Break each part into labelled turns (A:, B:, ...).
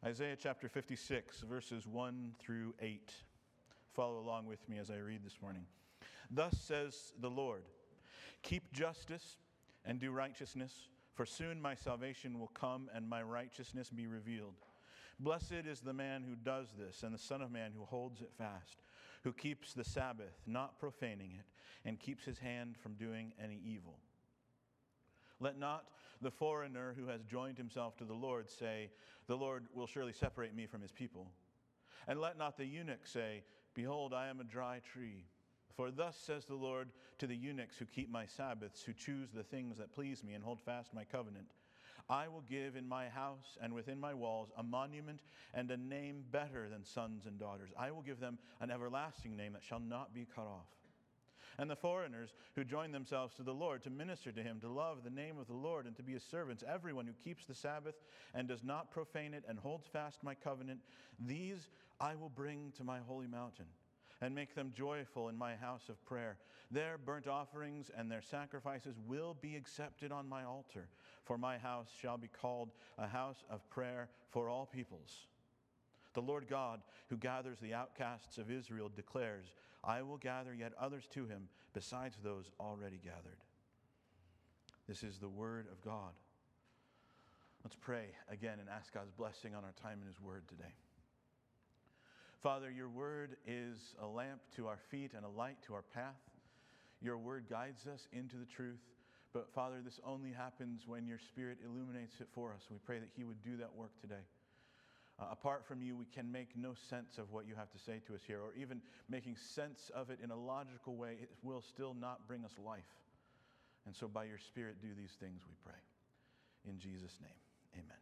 A: Isaiah chapter 56, verses 1 through 8. Follow along with me as I read this morning. Thus says the Lord, keep justice and do righteousness, for soon my salvation will come and my righteousness be revealed. Blessed is the man who does this, and the Son of Man who holds it fast, who keeps the Sabbath, not profaning it, and keeps his hand from doing any evil. Let not the foreigner who has joined himself to the Lord say, the Lord will surely separate me from his people. And let not the eunuch say, behold, I am a dry tree. For thus says the Lord to the eunuchs who keep my Sabbaths, who choose the things that please me and hold fast my covenant. I will give in my house and within my walls a monument and a name better than sons and daughters. I will give them an everlasting name that shall not be cut off. And the foreigners who join themselves to the Lord to minister to him, to love the name of the Lord and to be his servants, everyone who keeps the Sabbath and does not profane it and holds fast my covenant, these I will bring to my holy mountain and make them joyful in my house of prayer. Their burnt offerings and their sacrifices will be accepted on my altar, for my house shall be called a house of prayer for all peoples. The Lord God, who gathers the outcasts of Israel, declares, I will gather yet others to him besides those already gathered. This is the word of God. Let's pray again and ask God's blessing on our time in his word today. Father, your word is a lamp to our feet and a light to our path. Your word guides us into the truth. But Father, this only happens when your Spirit illuminates it for us. We pray that he would do that work today. Apart from you, we can make no sense of what you have to say to us here, or even making sense of it in a logical way, it will still not bring us life. And so by your Spirit, do these things, we pray. In Jesus' name, amen.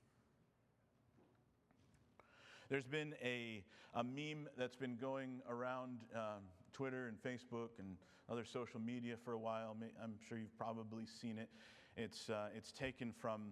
A: There's been a meme that's been going around Twitter and Facebook and other social media for a while. I'm sure you've probably seen it. It's taken from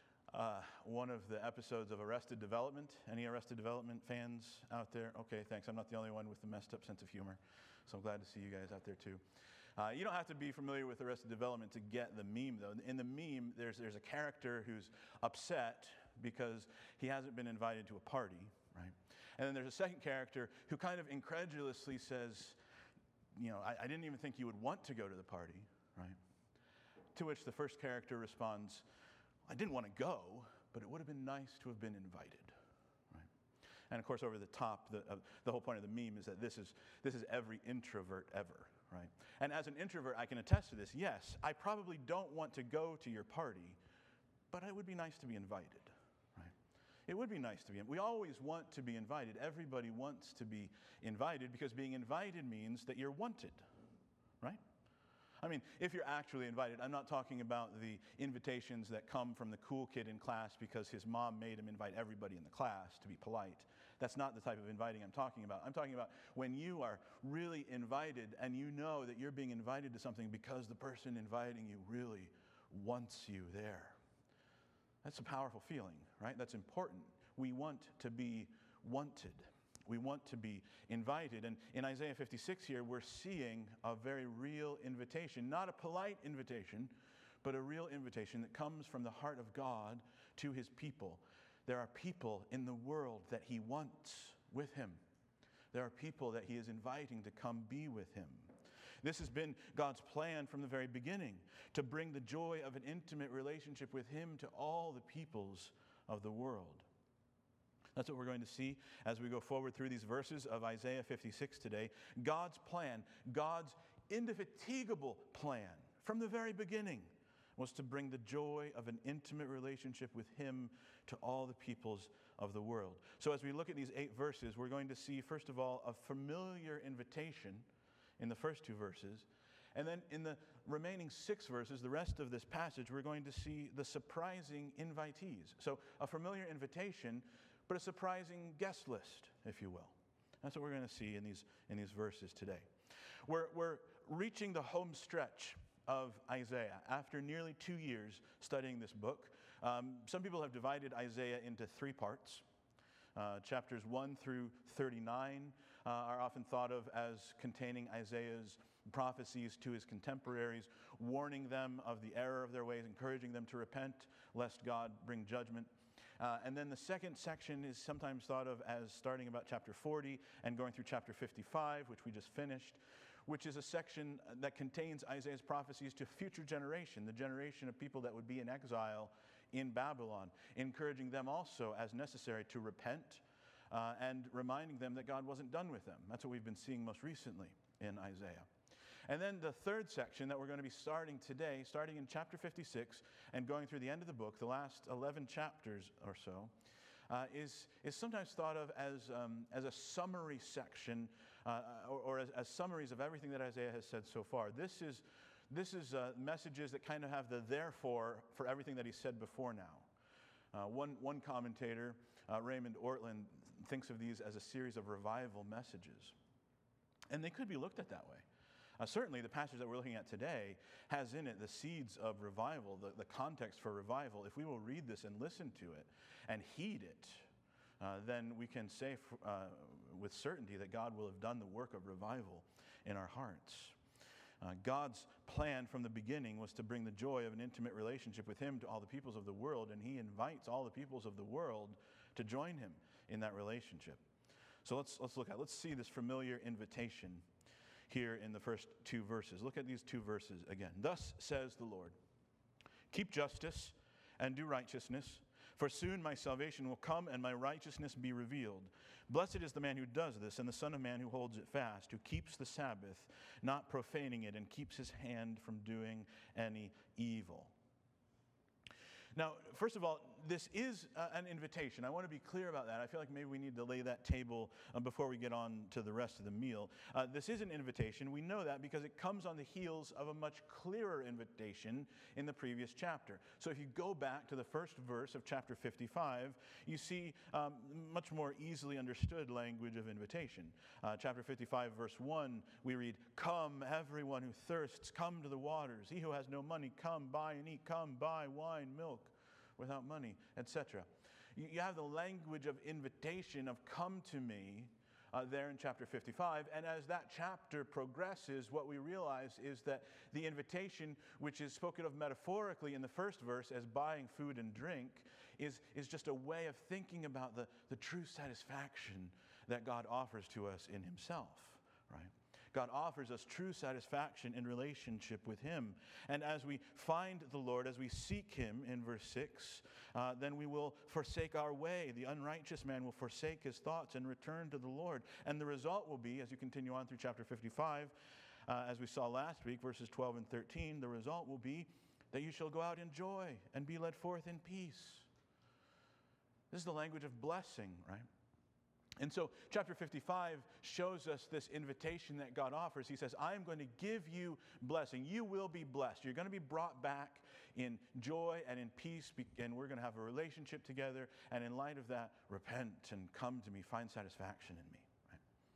A: one of the episodes of Arrested Development. Any Arrested Development fans out there? Okay, thanks. I'm not the only one with the messed up sense of humor. So I'm glad to see you guys out there too. You don't have to be familiar with Arrested Development to get the meme, though. In the meme, there's a character who's upset because he hasn't been invited to a party, right? And then there's a second character who kind of incredulously says, you know, I didn't even think you would want to go to the party, right? To which the first character responds, I didn't want to go, but it would have been nice to have been invited, right? And of course, over the top, the whole point of the meme is that this is every introvert ever, right? And as an introvert, I can attest to this. Yes, I probably don't want to go to your party, but it would be nice to be invited, right? It would be nice to be. We always want to be invited. Everybody wants to be invited because being invited means that you're wanted, right? I mean, if you're actually invited, I'm not talking about the invitations that come from the cool kid in class because his mom made him invite everybody in the class to be polite. That's not the type of inviting I'm talking about. I'm talking about when you are really invited and you know that you're being invited to something because the person inviting you really wants you there. That's a powerful feeling, right? That's important. We want to be wanted. We want to be invited. And in Isaiah 56 here, we're seeing a very real invitation, not a polite invitation, but a real invitation that comes from the heart of God to his people. There are people in the world that he wants with him. There are people that he is inviting to come be with him. This has been God's plan from the very beginning, to bring the joy of an intimate relationship with him to all the peoples of the world. That's what we're going to see as we go forward through these verses of Isaiah 56 today. God's plan, God's indefatigable plan from the very beginning was to bring the joy of an intimate relationship with him to all the peoples of the world. So as we look at these 8 verses, we're going to see, first of all, a familiar invitation in the first 2 verses. And then in the remaining 6 verses, the rest of this passage, we're going to see the surprising invitees. So a familiar invitation, but a surprising guest list, if you will. That's what we're going to see in these verses today. We're reaching the home stretch of Isaiah after nearly 2 years studying this book. Some people have divided Isaiah into 3 parts. Chapters 1 through 39 are often thought of as containing Isaiah's prophecies to his contemporaries, warning them of the error of their ways, encouraging them to repent, lest God bring judgment. And then the second section is sometimes thought of as starting about chapter 40 and going through chapter 55, which we just finished, which is a section that contains Isaiah's prophecies to future generation, the generation of people that would be in exile in Babylon, encouraging them also as necessary to repent and reminding them that God wasn't done with them. That's what we've been seeing most recently in Isaiah. And then the third section that we're going to be starting today, starting in chapter 56 and going through the end of the book, the last 11 chapters or so, is sometimes thought of as a summary section or as summaries of everything that Isaiah has said so far. This is messages that kind of have the therefore for everything that he said before now. One commentator, Raymond Ortlund, thinks of these as a series of revival messages. And they could be looked at that way. Certainly, the passage that we're looking at today has in it the seeds of revival, the context for revival. If we will read this and listen to it and heed it, then we can say with certainty that God will have done the work of revival in our hearts. God's plan from the beginning was to bring the joy of an intimate relationship with Him to all the peoples of the world, and He invites all the peoples of the world to join Him in that relationship. So let's see this familiar invitation here in the first two verses. Look at these two verses again. Thus says the Lord, keep justice and do righteousness, for soon my salvation will come and my righteousness be revealed. Blessed is the man who does this, and the Son of Man who holds it fast, who keeps the Sabbath, not profaning it, and keeps his hand from doing any evil. Now, first of all, this is an invitation. I want to be clear about that. I feel like maybe we need to lay that table before we get on to the rest of the meal. This is an invitation. We know that because it comes on the heels of a much clearer invitation in the previous chapter. So if you go back to the first verse of chapter 55, you see much more easily understood language of invitation. Chapter 55, verse 1, we read, "Come, everyone who thirsts, come to the waters. He who has no money, come, buy and eat. Come, buy wine, milk without money," etc. You have the language of invitation, of come to me, there in chapter 55. And as that chapter progresses, what we realize is that the invitation, which is spoken of metaphorically in the first verse as buying food and drink, is just a way of thinking about the true satisfaction that God offers to us in Himself, right? God offers us true satisfaction in relationship with Him. And as we find the Lord, as we seek Him in verse 6, then we will forsake our way. The unrighteous man will forsake his thoughts and return to the Lord. And the result will be, as you continue on through chapter 55, as we saw last week, verses 12 and 13, the result will be that you shall go out in joy and be led forth in peace. This is the language of blessing, right? And so chapter 55 shows us this invitation that God offers. He says, I'm going to give you blessing. You will be blessed. You're going to be brought back in joy and in peace, and we're going to have a relationship together. And in light of that, repent and come to me. Find satisfaction in me. Right?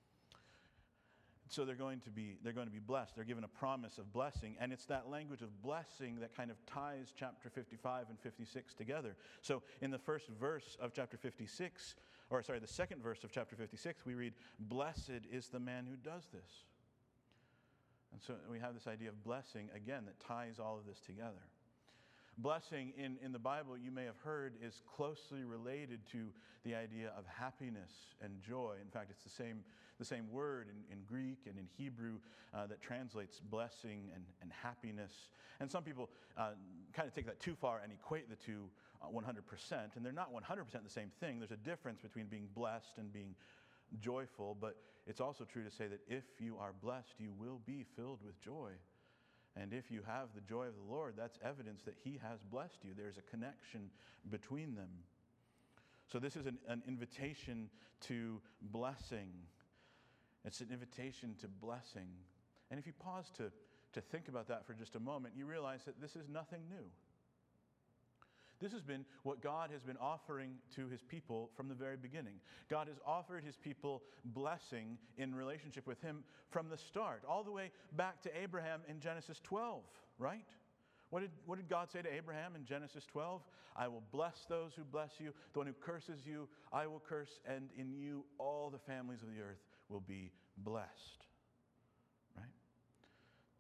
A: So they're going to be blessed. They're given a promise of blessing, and it's that language of blessing that kind of ties chapter 55 and 56 together. So in the first verse of chapter 56, the second verse of chapter 56, we read, "Blessed is the man who does this." And so we have this idea of blessing, again, that ties all of this together. Blessing in the Bible, you may have heard, is closely related to the idea of happiness and joy. In fact, it's the same word in Greek and in Hebrew that translates blessing and happiness. And some people kind of take that too far and equate the two 100%, and they're not 100% the same thing. There's a difference between being blessed and being joyful, but it's also true to say that if you are blessed, you will be filled with joy. And if you have the joy of the Lord, that's evidence that He has blessed you. There's a connection between them. So this is an invitation to blessing. It's an invitation to blessing. And if you pause to think about that for just a moment, you realize that this is nothing new. This has been what God has been offering to His people from the very beginning. God has offered His people blessing in relationship with Him from the start, all the way back to Abraham in Genesis 12, right? What did God say to Abraham in Genesis 12? I will bless those who bless you. The one who curses you, I will curse, and in you all the families of the earth will be blessed, right?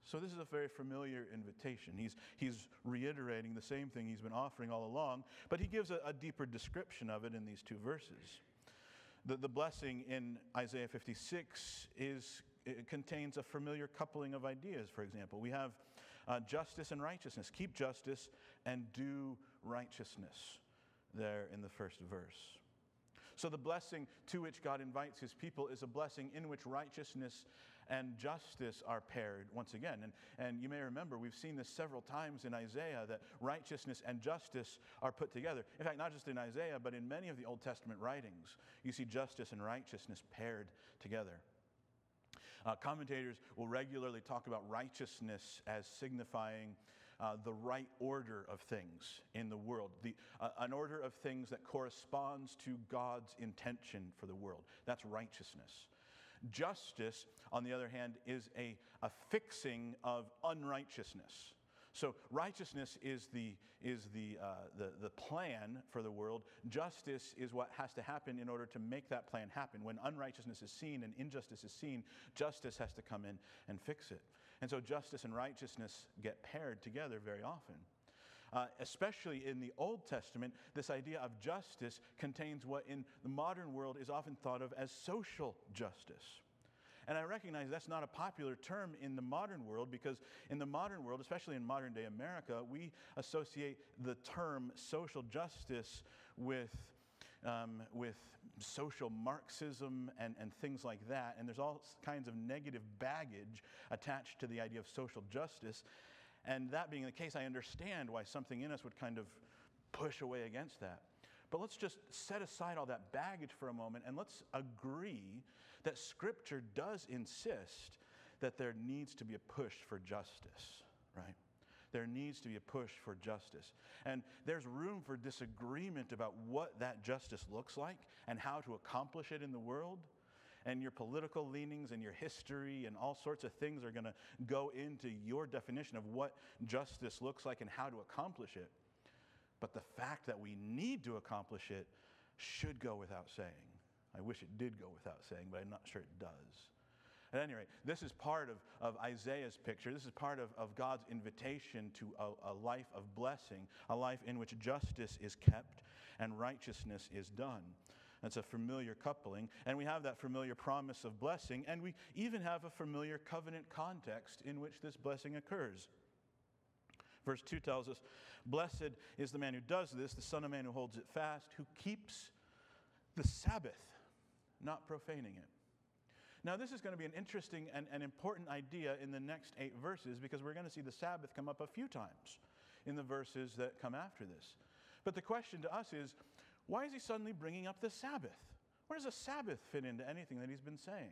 A: So this is a very familiar invitation. He's reiterating the same thing he's been offering all along, but he gives a deeper description of it in these 2 verses. The blessing in Isaiah 56 it contains a familiar coupling of ideas, for example. We have justice and righteousness. Keep justice and do righteousness there in the first verse. So the blessing to which God invites his people is a blessing in which righteousness and justice are paired once again. And you may remember, we've seen this several times in Isaiah, that righteousness and justice are put together. In fact, not just in Isaiah, but in many of the Old Testament writings, you see justice and righteousness paired together. Commentators will regularly talk about righteousness as signifying the right order of things in the world, an order of things that corresponds to God's intention for the world. That's righteousness. Justice, on the other hand, is a fixing of unrighteousness. So righteousness is the plan for the world. Justice is what has to happen in order to make that plan happen. When unrighteousness is seen and injustice is seen, justice has to come in and fix it. And so justice and righteousness get paired together very often. Especially in the Old Testament, this idea of justice contains what in the modern world is often thought of as social justice. And I recognize that's not a popular term in the modern world, because in the modern world, especially in modern day America, we associate the term social justice with social Marxism and things like that. And there's all kinds of negative baggage attached to the idea of social justice. And that being the case, I understand why something in us would kind of push away against that. But let's just set aside all that baggage for a moment, and let's agree that Scripture does insist that there needs to be a push for justice, right? There needs to be a push for justice. And there's room for disagreement about what that justice looks like and how to accomplish it in the world. And your political leanings and your history and all sorts of things are going to go into your definition of what justice looks like and how to accomplish it. But the fact that we need to accomplish it should go without saying. I wish it did go without saying, but I'm not sure it does. At any rate, this is part of Isaiah's picture. This is part of God's invitation to a life of blessing, a life in which justice is kept and righteousness is done. That's a familiar coupling, and we have that familiar promise of blessing, and we even have a familiar covenant context in which this blessing occurs. Verse 2 tells us, "Blessed is the man who does this, the Son of Man who holds it fast, who keeps the Sabbath, not profaning it." Now, this is going to be an interesting and important idea in the next 8 verses, because we're going to see the Sabbath come up a few times in the verses that come after this. But the question to us is, why is he suddenly bringing up the Sabbath? Where does the Sabbath fit into anything that he's been saying?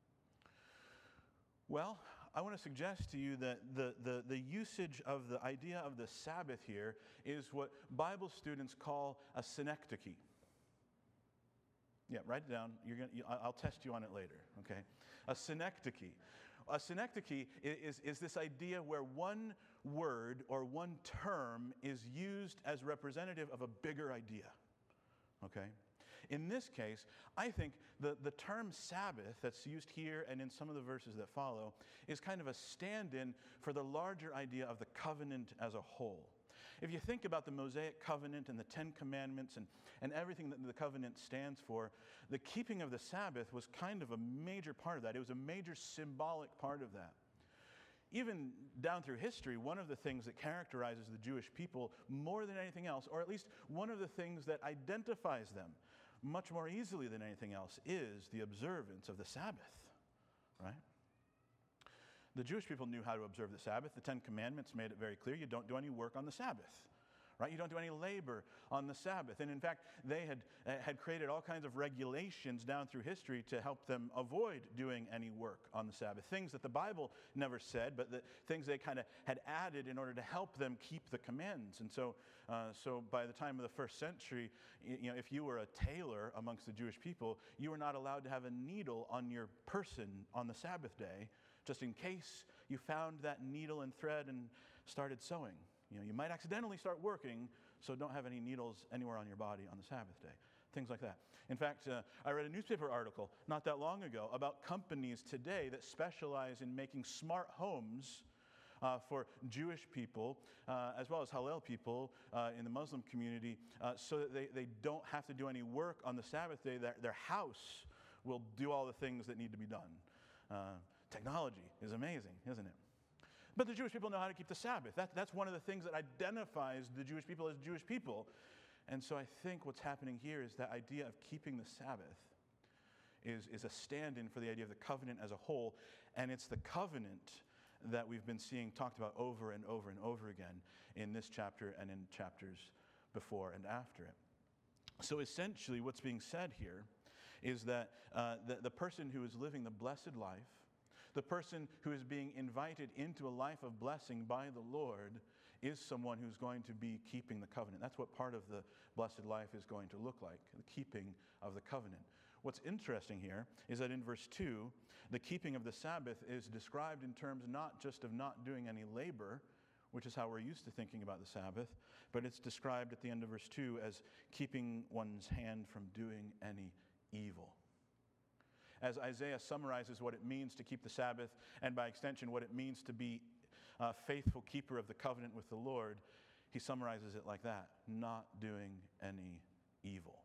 A: Well, I want to suggest to you that the usage of the idea of the Sabbath here is what Bible students call a synecdoche. Yeah, write it down. I'll test you on it later, okay? A synecdoche. A synecdoche is this idea where one word or one term is used as representative of a bigger idea, okay? In this case, I think the term Sabbath that's used here and in some of the verses that follow is kind of a stand-in for the larger idea of the covenant as a whole. If you think about the Mosaic covenant and the 10 Commandments and everything that the covenant stands for, the keeping of the Sabbath was kind of a major part of that. It was a major symbolic part of that. Even down through history, one of the things that characterizes the Jewish people more than anything else, or at least one of the things that identifies them much more easily than anything else, is the observance of the Sabbath, right? The Jewish people knew how to observe the Sabbath. The 10 Commandments made it very clear. You don't do any work on the Sabbath, right? You don't do any labor on the Sabbath. And in fact, they had created all kinds of regulations down through history to help them avoid doing any work on the Sabbath. Things that the Bible never said, but the things they kind of had added in order to help them keep the commands. And so by the time of the first century, if you were a tailor amongst the Jewish people, you were not allowed to have a needle on your person on the Sabbath day, just in case you found that needle and thread and started sewing. You might accidentally start working, so don't have any needles anywhere on your body on the Sabbath day. Things like that. In fact, I read a newspaper article not that long ago about companies today that specialize in making smart homes for Jewish people, as well as Hallel people in the Muslim community, so that they don't have to do any work on the Sabbath day. Their house will do all the things that need to be done. Technology is amazing, isn't it? But the Jewish people know how to keep the Sabbath. That's one of the things that identifies the Jewish people as Jewish people. And so I think what's happening here is that idea of keeping the Sabbath is a stand-in for the idea of the covenant as a whole. And it's the covenant that we've been seeing talked about over and over and over again in this chapter and in chapters before and after it. So essentially what's being said here is that the person who is living the blessed life, the person who is being invited into a life of blessing by the Lord, is someone who's going to be keeping the covenant. That's what part of the blessed life is going to look like, the keeping of the covenant. What's interesting here is that in verse 2, the keeping of the Sabbath is described in terms not just of not doing any labor, which is how we're used to thinking about the Sabbath, but it's described at the end of verse 2 as keeping one's hand from doing any evil. As Isaiah summarizes what it means to keep the Sabbath, and by extension what it means to be a faithful keeper of the covenant with the Lord, he summarizes it like that: not doing any evil.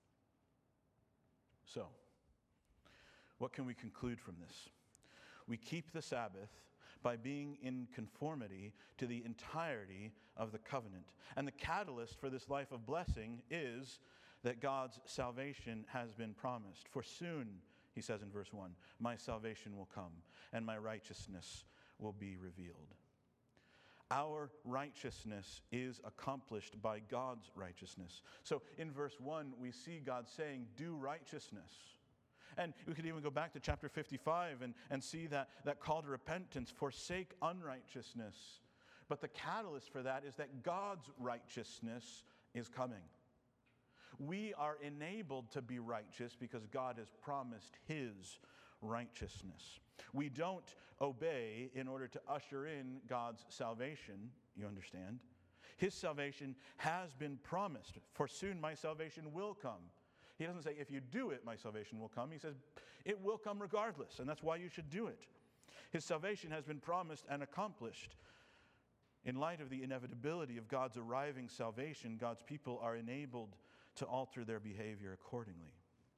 A: So, what can we conclude from this? We keep the Sabbath by being in conformity to the entirety of the covenant. And the catalyst for this life of blessing is that God's salvation has been promised. For soon, he says in verse 1, my salvation will come and my righteousness will be revealed. Our righteousness is accomplished by God's righteousness. So in verse 1, we see God saying, do righteousness. And we could even go back to chapter 55 and see that call to repentance, forsake unrighteousness. But the catalyst for that is that God's righteousness is coming. We are enabled to be righteous because God has promised His righteousness. We don't obey in order to usher in God's salvation, you understand. His salvation has been promised. For soon my salvation will come. He doesn't say, if you do it, my salvation will come. He says, it will come regardless, and that's why you should do it. His salvation has been promised and accomplished. In light of the inevitability of God's arriving salvation, God's people are enabled to alter their behavior accordingly.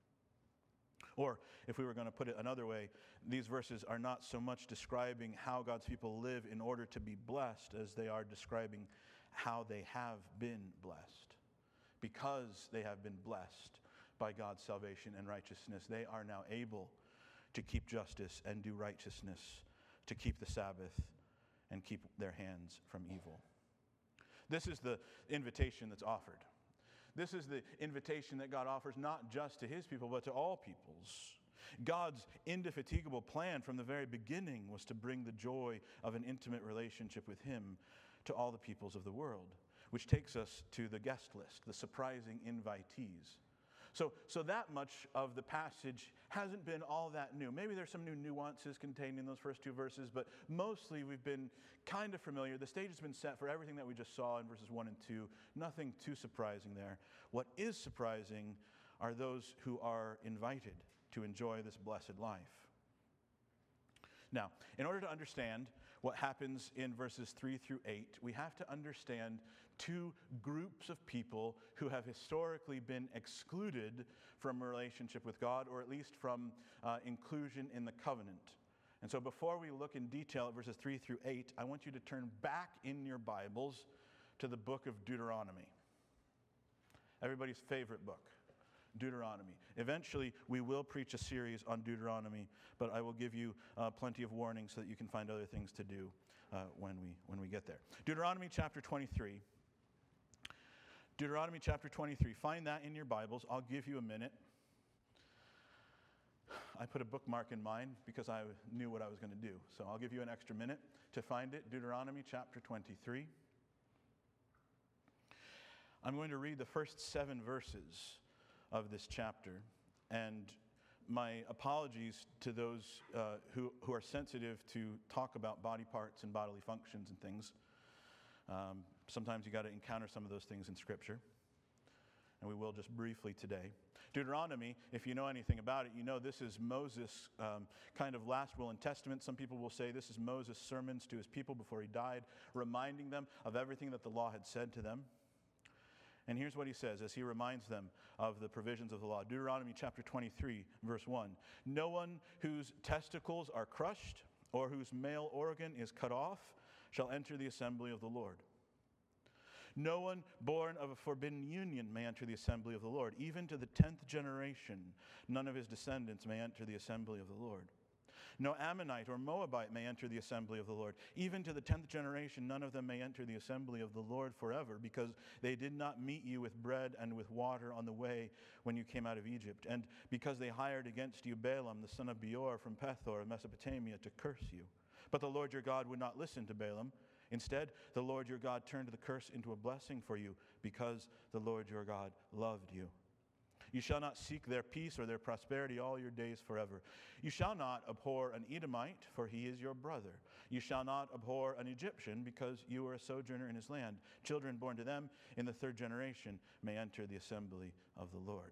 A: Or, if we were going to put it another way, these verses are not so much describing how God's people live in order to be blessed as they are describing how they have been blessed. Because they have been blessed by God's salvation and righteousness, they are now able to keep justice and do righteousness, to keep the Sabbath and keep their hands from evil. This is the invitation that's offered. This is the invitation that God offers not just to His people, but to all peoples. God's indefatigable plan from the very beginning was to bring the joy of an intimate relationship with Him to all the peoples of the world, which takes us to the guest list, the surprising invitees. So that much of the passage hasn't been all that new. Maybe there's some new nuances contained in those first two verses, but mostly we've been kind of familiar. The stage has been set for everything that we just saw in verses 1 and 2. Nothing too surprising there. What is surprising are those who are invited to enjoy this blessed life. Now, in order to understand what happens in verses 3 through 8, we have to understand two groups of people who have historically been excluded from a relationship with God, or at least from inclusion in the covenant. And so before we look in detail at verses 3 through 8, I want you to turn back in your Bibles to the book of Deuteronomy. Everybody's favorite book, Deuteronomy. Eventually, we will preach a series on Deuteronomy, but I will give you plenty of warning so that you can find other things to do when we get there. Deuteronomy chapter 23. Deuteronomy chapter 23. Find that in your Bibles. I'll give you a minute. I put a bookmark in mine because I knew what I was going to do. So I'll give you an extra minute to find it. Deuteronomy chapter 23. I'm going to read the first 7 verses of this chapter. And my apologies to those who are sensitive to talk about body parts and bodily functions and things. Sometimes you got to encounter some of those things in Scripture. and we will just briefly today. Deuteronomy, if you know anything about it, you know this is Moses' kind of last will and testament. Some people will say this is Moses' sermons to his people before he died, reminding them of everything that the law had said to them. And here's what he says as he reminds them of the provisions of the law. Deuteronomy chapter 23, verse 1. No one whose testicles are crushed or whose male organ is cut off shall enter the assembly of the Lord. No one born of a forbidden union may enter the assembly of the Lord. Even to the 10th generation, none of his descendants may enter the assembly of the Lord. No Ammonite or Moabite may enter the assembly of the Lord. Even to the 10th generation, none of them may enter the assembly of the Lord forever, because they did not meet you with bread and with water on the way when you came out of Egypt, and because they hired against you Balaam, the son of Beor, from Pethor of Mesopotamia, to curse you. But the Lord your God would not listen to Balaam. Instead, the Lord your God turned the curse into a blessing for you, because the Lord your God loved you. You shall not seek their peace or their prosperity all your days forever. You shall not abhor an Edomite, for he is your brother. You shall not abhor an Egyptian, because you are a sojourner in his land. Children born to them in the 3rd generation may enter the assembly of the Lord.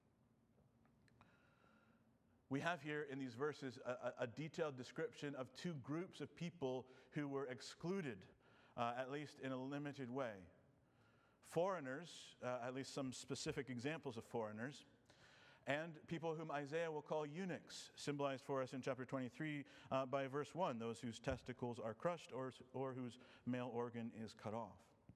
A: We have here in these verses a detailed description of two groups of people who were excluded, at least in a limited way. Foreigners, at least some specific examples of foreigners, and people whom Isaiah will call eunuchs, symbolized for us in chapter 23 by verse 1, those whose testicles are crushed or whose male organ is cut off.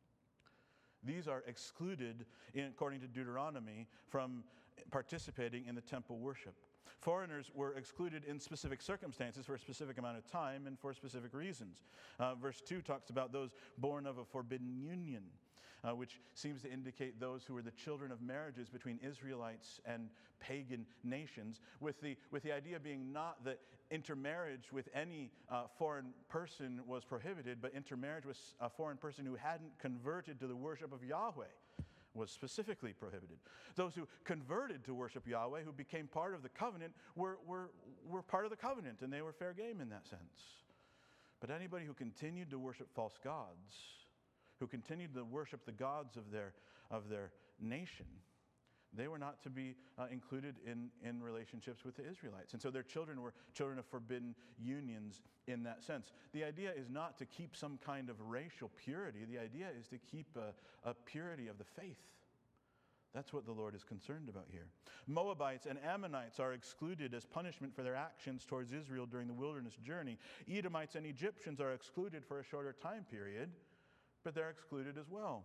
A: These are excluded, according to Deuteronomy, from participating in the temple worship. Foreigners were excluded in specific circumstances for a specific amount of time and for specific reasons. Verse 2 talks about those born of a forbidden union, which seems to indicate those who were the children of marriages between Israelites and pagan nations, with the idea being not that intermarriage with any foreign person was prohibited, but intermarriage with a foreign person who hadn't converted to the worship of Yahweh was specifically prohibited. Those who converted to worship Yahweh, who became part of the covenant, were part of the covenant, and they were fair game in that sense. But anybody who continued to worship false gods, who continued to worship the gods of their nation, they were not to be included in relationships with the Israelites. And so their children were children of forbidden unions in that sense. The idea is not to keep some kind of racial purity. The idea is to keep a purity of the faith. That's what the Lord is concerned about here. Moabites and Ammonites are excluded as punishment for their actions towards Israel during the wilderness journey. Edomites and Egyptians are excluded for a shorter time period, but they're excluded as well.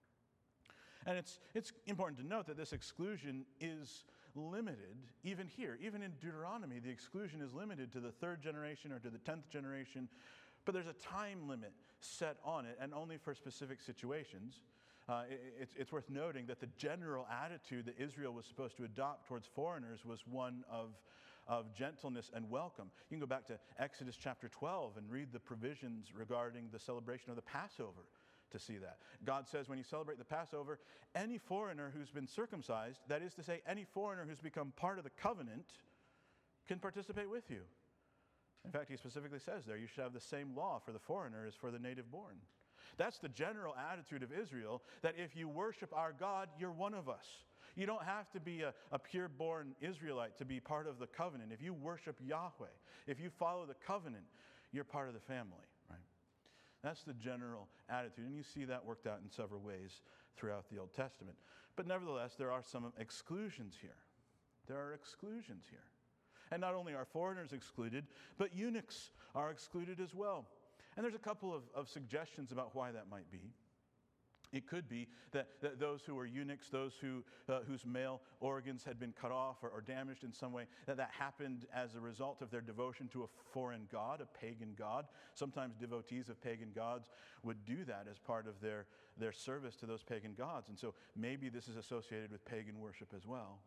A: And it's important to note that this exclusion is limited, even here. Even in Deuteronomy, the exclusion is limited to the 3rd generation or to the 10th generation, but there's a time limit set on it, and only for specific situations. It's worth noting that the general attitude that Israel was supposed to adopt towards foreigners was one of gentleness and welcome. You can go back to Exodus chapter 12 and read the provisions regarding the celebration of the Passover to see that. God says when you celebrate the Passover, any foreigner who's been circumcised, that is to say, any foreigner who's become part of the covenant, can participate with you. In fact, he specifically says there, you should have the same law for the foreigner as for the native born. That's the general attitude of Israel, that if you worship our God, you're one of us. You don't have to be a pure-born Israelite to be part of the covenant. If you worship Yahweh, if you follow the covenant, you're part of the family, right? That's the general attitude, and you see that worked out in several ways throughout the Old Testament. But nevertheless, there are some exclusions here. There are exclusions here. And not only are foreigners excluded, but eunuchs are excluded as well. And there's a couple of suggestions about why that might be. It could be that those who were eunuchs, those whose male organs had been cut off or damaged in some way, that happened as a result of their devotion to a foreign god, a pagan god. Sometimes devotees of pagan gods would do that as part of their service to those pagan gods. And so maybe this is associated with pagan worship as well.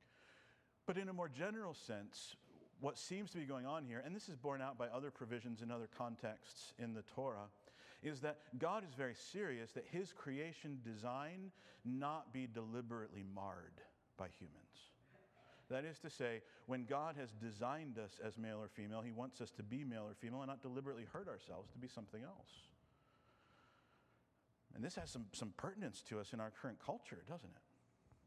A: But in a more general sense, what seems to be going on here, and this is borne out by other provisions in other contexts in the Torah, is that God is very serious that his creation design not be deliberately marred by humans. That is to say, when God has designed us as male or female, he wants us to be male or female and not deliberately hurt ourselves to be something else. And this has some pertinence to us in our current culture, doesn't it?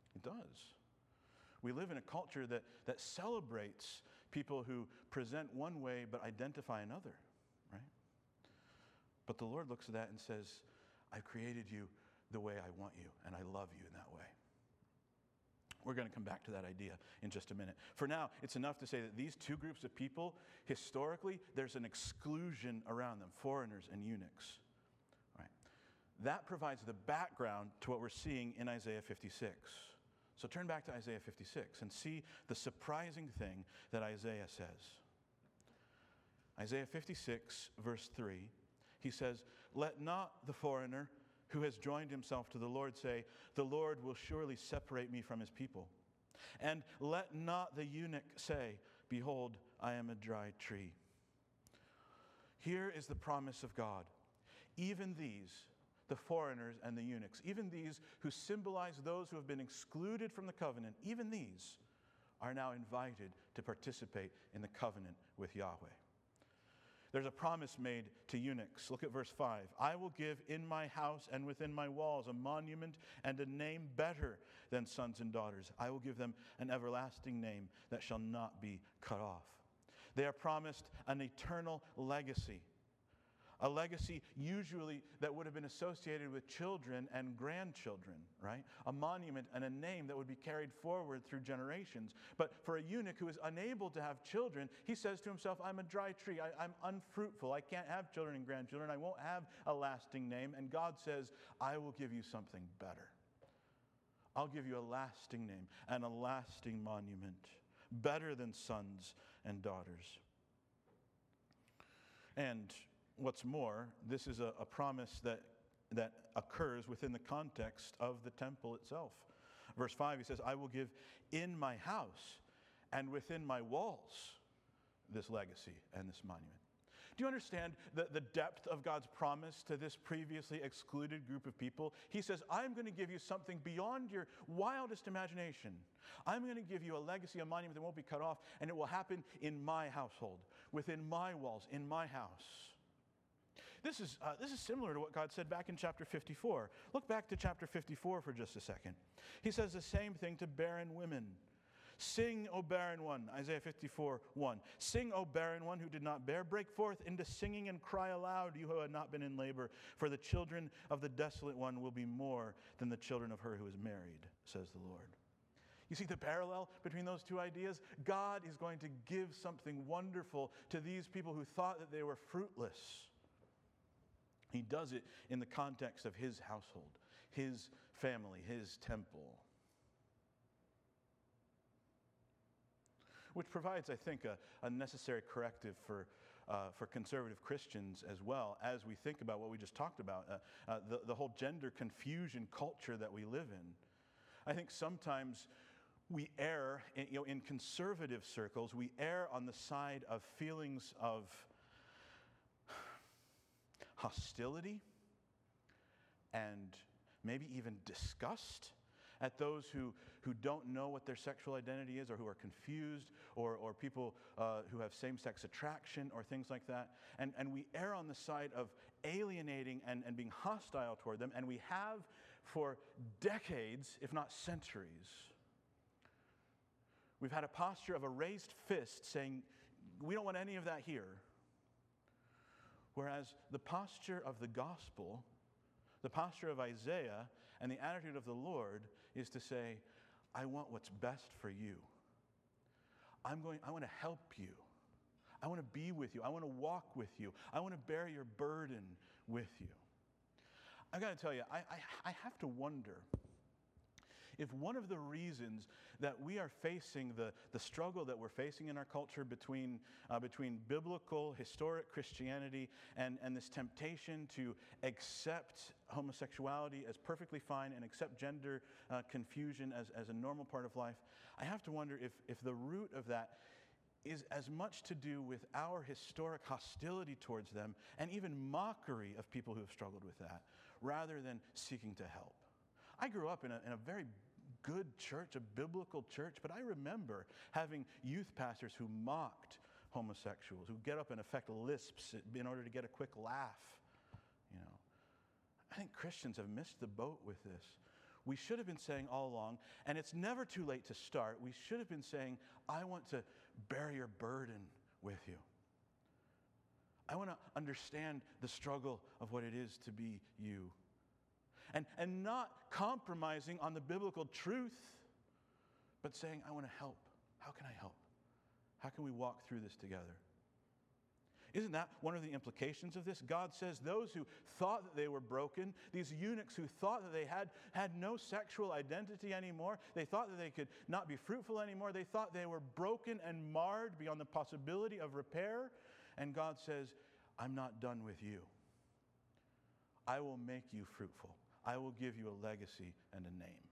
A: It does. We live in a culture that celebrates people who present one way but identify another, right? But the Lord looks at that and says, I've created you the way I want you, and I love you in that way. We're going to come back to that idea in just a minute. For now, it's enough to say that these two groups of people, historically, there's an exclusion around them, foreigners and eunuchs. Right? That provides the background to what we're seeing in Isaiah 56. So turn back to Isaiah 56 and see the surprising thing that Isaiah says. Isaiah 56, verse 3, he says, "Let not the foreigner who has joined himself to the Lord say, 'The Lord will surely separate me from his people.' And let not the eunuch say, 'Behold, I am a dry tree.'" Here is the promise of God. Even these, the foreigners and the eunuchs, even these who symbolize those who have been excluded from the covenant, even these are now invited to participate in the covenant with Yahweh. There's a promise made to eunuchs. Look at verse 5. "I will give in my house and within my walls a monument and a name better than sons and daughters. I will give them an everlasting name that shall not be cut off." They are promised an eternal legacy. A legacy usually that would have been associated with children and grandchildren, right? A monument and a name that would be carried forward through generations. But for a eunuch who is unable to have children, he says to himself, "I'm a dry tree. I'm unfruitful. I can't have children and grandchildren. I won't have a lasting name." And God says, "I will give you something better. I'll give you a lasting name and a lasting monument, better than sons and daughters." And what's more, this is a promise that occurs within the context of the temple itself. Verse 5, he says, "I will give in my house and within my walls this legacy and this monument." Do you understand the depth of God's promise to this previously excluded group of people? He says, "I'm going to give you something beyond your wildest imagination. I'm going to give you a legacy, a monument that won't be cut off, and it will happen in my household, within my walls, in my house." This is similar to what God said back in chapter 54. Look back to chapter 54 for just a second. He says the same thing to barren women. "Sing, O barren one," Isaiah 54:1. "Sing, O barren one who did not bear. Break forth into singing and cry aloud, you who had not been in labor. For the children of the desolate one will be more than the children of her who is married, says the Lord." You see the parallel between those two ideas? God is going to give something wonderful to these people who thought that they were fruitless. He does it in the context of his household, his family, his temple. Which provides, I think, a necessary corrective for conservative Christians as well, as we think about what we just talked about, the whole gender confusion culture that we live in. I think sometimes we err, in conservative circles, we err on the side of feelings of hostility and maybe even disgust at those who don't know what their sexual identity is, or who are confused, or people who have same-sex attraction or things like that. And we err on the side of alienating and being hostile toward them, and we have for decades, if not centuries. We've had a posture of a raised fist saying, we don't want any of that here. Whereas the posture of the gospel, the posture of Isaiah, and the attitude of the Lord is to say, I want what's best for you. I want to help you. I want to be with you. I want to walk with you. I want to bear your burden with you. I've got to tell you, I have to wonder if one of the reasons that we are facing the struggle that we're facing in our culture between biblical, historic Christianity and this temptation to accept homosexuality as perfectly fine and accept gender confusion as a normal part of life, I have to wonder if the root of that is as much to do with our historic hostility towards them and even mockery of people who have struggled with that, rather than seeking to help. I grew up in a very good church, a biblical church, but I remember having youth pastors who mocked homosexuals, who get up and affect lisps in order to get a quick laugh. I think Christians have missed the boat with this. we should have been saying all along, and it's never too late to start, we should have been saying, I want to bear your burden with you. I want to understand the struggle of what it is to be you. And not compromising on the biblical truth, but saying, I want to help. How can I help? How can we walk through this together? Isn't that one of the implications of this? God says those who thought that they were broken, these eunuchs who thought that they had no sexual identity anymore, they thought that they could not be fruitful anymore, they thought they were broken and marred beyond the possibility of repair. And God says, I'm not done with you. I will make you fruitful. I will give you a legacy and a name.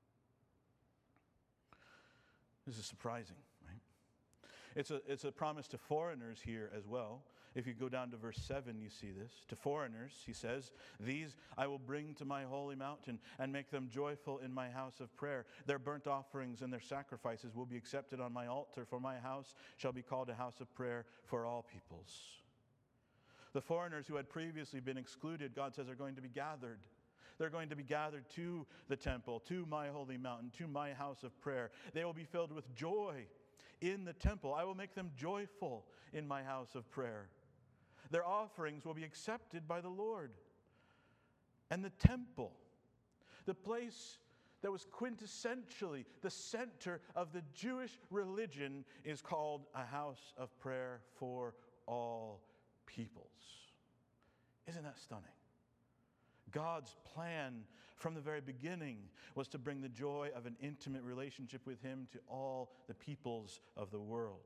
A: This is surprising, right? It's a promise to foreigners here as well. If you go down to verse 7, you see this. To foreigners, he says, these I will bring to my holy mountain and make them joyful in my house of prayer. Their burnt offerings and their sacrifices will be accepted on my altar, for my house shall be called a house of prayer for all peoples. The foreigners who had previously been excluded, God says, are going to be gathered. They're going to be gathered to the temple, to my holy mountain, to my house of prayer. They will be filled with joy in the temple. I will make them joyful in my house of prayer. Their offerings will be accepted by the Lord. And the temple, the place that was quintessentially the center of the Jewish religion, is called a house of prayer for all peoples. Isn't that stunning? God's plan from the very beginning was to bring the joy of an intimate relationship with Him to all the peoples of the world.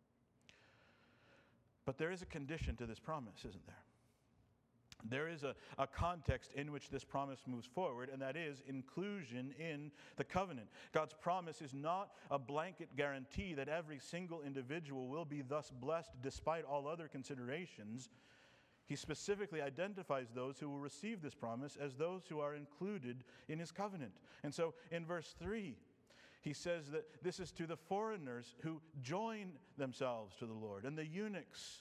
A: But there is a condition to this promise, isn't there? There is a context in which this promise moves forward, and that is inclusion in the covenant. God's promise is not a blanket guarantee that every single individual will be thus blessed despite all other considerations. He specifically identifies those who will receive this promise as those who are included in His covenant. And so in verse 3, he says that this is to the foreigners who join themselves to the Lord, and the eunuchs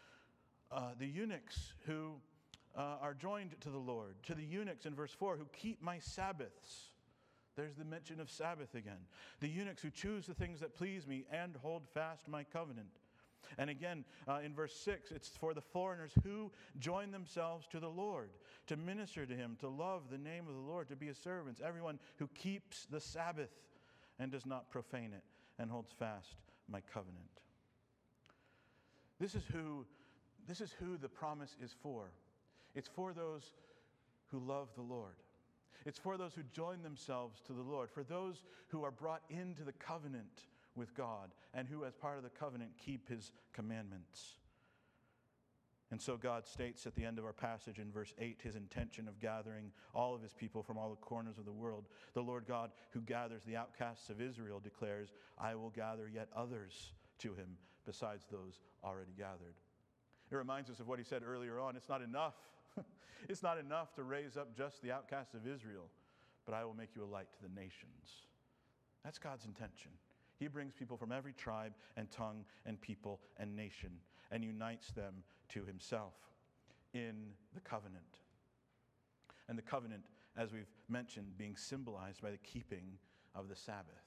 A: who are joined to the Lord, to the eunuchs in verse 4 who keep my Sabbaths. There's the mention of Sabbath again. The eunuchs who choose the things that please me and hold fast my covenant. And again, in verse 6, it's for the foreigners who join themselves to the Lord, to minister to Him, to love the name of the Lord, to be His servants, everyone who keeps the Sabbath and does not profane it and holds fast my covenant. This is who the promise is for. It's for those who love the Lord. It's for those who join themselves to the Lord, for those who are brought into the covenant with God and who, as part of the covenant, keep His commandments. And so God states at the end of our passage in verse 8 His intention of gathering all of His people from all the corners of the world. The Lord God, who gathers the outcasts of Israel, declares, I will gather yet others to Him besides those already gathered. It reminds us of what He said earlier on. It's not enough. It's not enough to raise up just the outcasts of Israel, but I will make you a light to the nations. That's God's intention. He brings people from every tribe and tongue and people and nation and unites them to Himself in the covenant. And the covenant, as we've mentioned, being symbolized by the keeping of the Sabbath.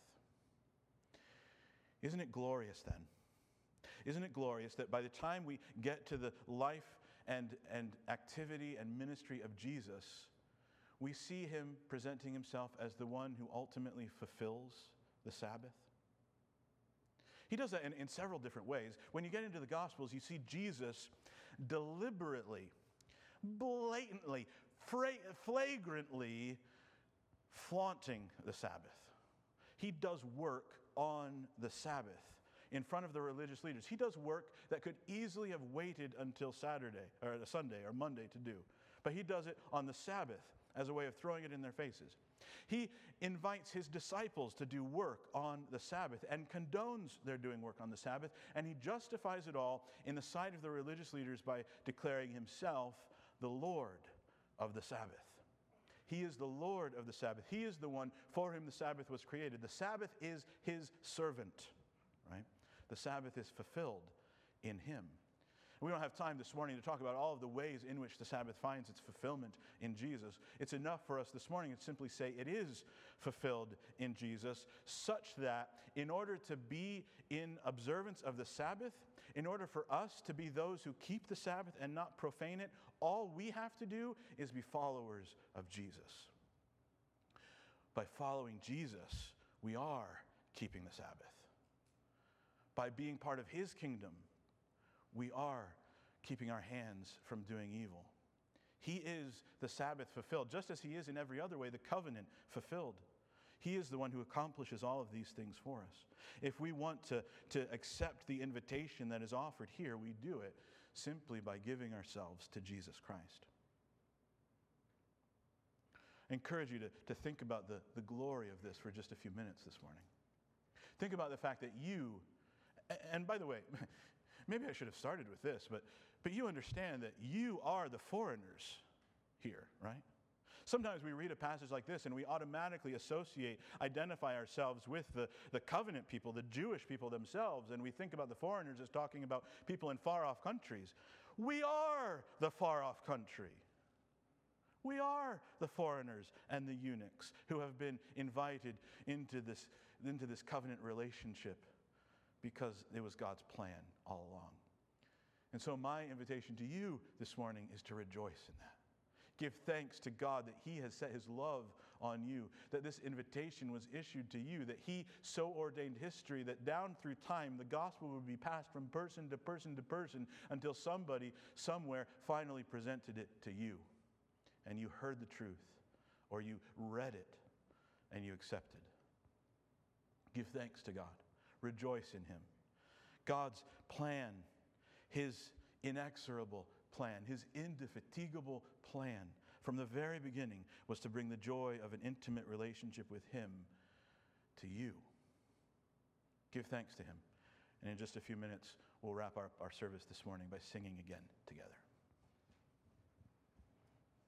A: Isn't it glorious then? Isn't it glorious that by the time we get to the life and activity and ministry of Jesus, we see Him presenting Himself as the one who ultimately fulfills the Sabbath? He does that in several different ways. When you get into the Gospels, you see Jesus deliberately, blatantly, flagrantly flaunting the Sabbath. He does work on the Sabbath in front of the religious leaders. He does work that could easily have waited until Saturday or Sunday or Monday to do. But He does it on the Sabbath as a way of throwing it in their faces. He invites His disciples to do work on the Sabbath and condones their doing work on the Sabbath, and He justifies it all in the sight of the religious leaders by declaring Himself the Lord of the Sabbath. He is the Lord of the Sabbath. He is the one for whom the Sabbath was created. The Sabbath is His servant, right? The Sabbath is fulfilled in Him. We don't have time this morning to talk about all of the ways in which the Sabbath finds its fulfillment in Jesus. It's enough for us this morning to simply say it is fulfilled in Jesus, such that in order to be in observance of the Sabbath, in order for us to be those who keep the Sabbath and not profane it, all we have to do is be followers of Jesus. By following Jesus, we are keeping the Sabbath. By being part of his kingdom, we are keeping our hands from doing evil. He is the Sabbath fulfilled, just as he is in every other way, the covenant fulfilled. He is the one who accomplishes all of these things for us. If we want to accept the invitation that is offered here, we do it simply by giving ourselves to Jesus Christ. I encourage you to think about the glory of this for just a few minutes this morning. Think about the fact that you, and by the way, maybe I should have started with this, but you understand that you are the foreigners here, right? Sometimes we read a passage like this and we automatically identify ourselves with the covenant people, the Jewish people themselves, and we think about the foreigners as talking about people in far-off countries. We are the far-off country. We are the foreigners and the eunuchs who have been invited into this covenant relationship because it was God's plan all along. And so my invitation to you this morning is to rejoice in that. Give thanks to God that he has set his love on you, that this invitation was issued to you, that he so ordained history that down through time the gospel would be passed from person to person to person until somebody somewhere finally presented it to you. And you heard the truth, or you read it and you accepted. Give thanks to God. Rejoice in him. God's plan, his inexorable plan, his indefatigable plan from the very beginning was to bring the joy of an intimate relationship with him to you. Give thanks to him. And in just a few minutes, we'll wrap our service this morning by singing again together.